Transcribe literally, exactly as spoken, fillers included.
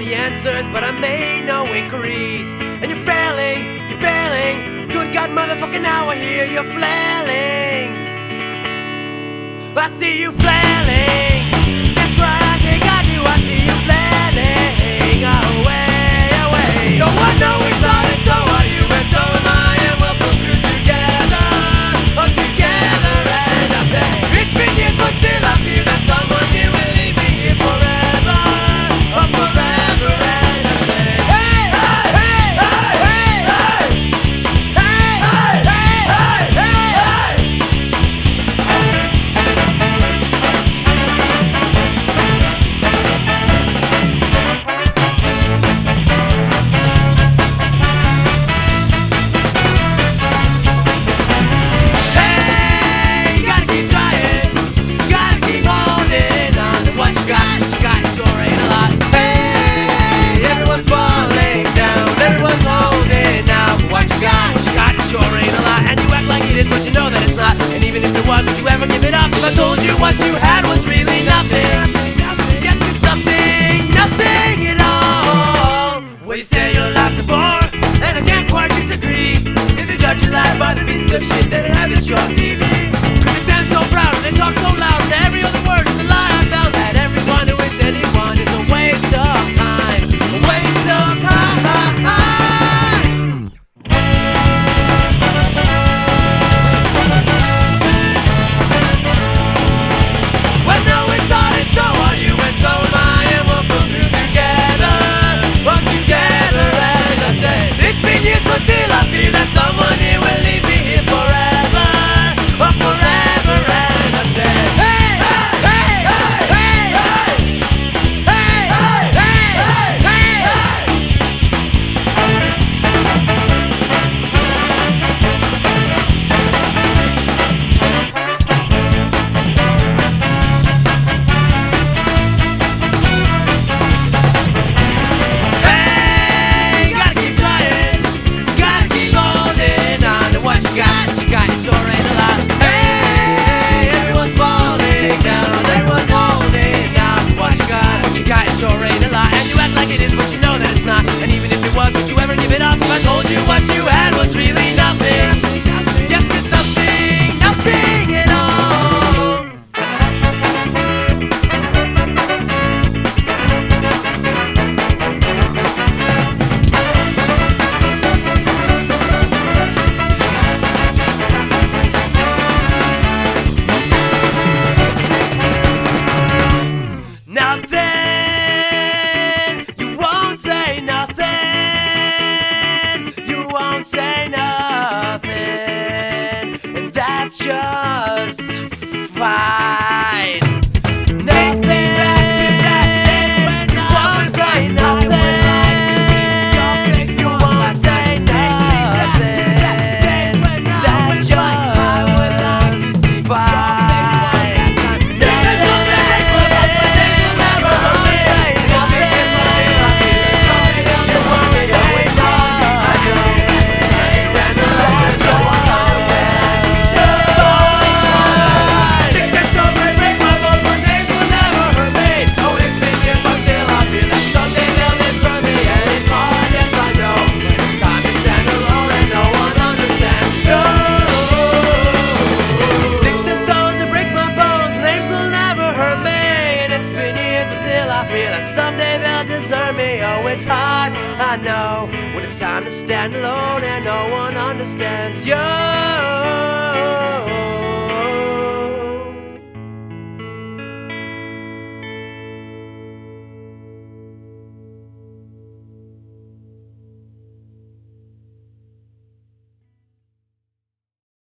the answers, but I made no inquiries. And you're failing, you're bailing. Good God, motherfucker, now I hear you're flailing. I see you flailing. That's right, I think I do. I see you flailing. Away, away. No one knows it's all, and so are you, and so am I, and we'll put through together, oh, together. And I say, it's been years, but still I feel that someone here will leave me here forever, oh, forever. And I say, hey, hey, hey, hey, hey, hey, hey, hey, hey, hey, I told you what you had was really nothing. Yes, it's nothing, nothing at all. Well, you say your life's a bore, and I can't quite disagree. If they judge your life by the pieces of shit that have it your T V. Cause they stand so proud and they talk so loud, and every other word is a lie. I found that everyone who is anyone is a waste of time. A waste of time. Well, no, it's all, and so are you, and so am I, and we'll pull through together, walk together. And I say, it's been years, but still I feel that someone here will leave me here forever, oh, forever. And I say, hey, hey, hey, hey, hey, hey, hey, hey, hey, hey. Hey, gotta keep trying, gotta keep holding on to what you got. What you got sure ain't a lot. Hey, everyone's falling down, everyone's holding on to what you got. What you got sure ain't a lot. And you act like it is, but you know that it's not. And even if it was, would you ever give it up? If I told you what you had was really nothing. Yes, it's nothing, nothing at all. Nothing. You won't say nothing. You won't say nothing. And that's just fine. Nothing. You won't say nothing. You won't say nothing. That's just fine. Someday they'll desert me. Oh, it's hard, I know, when it's time to stand alone and no one understands you.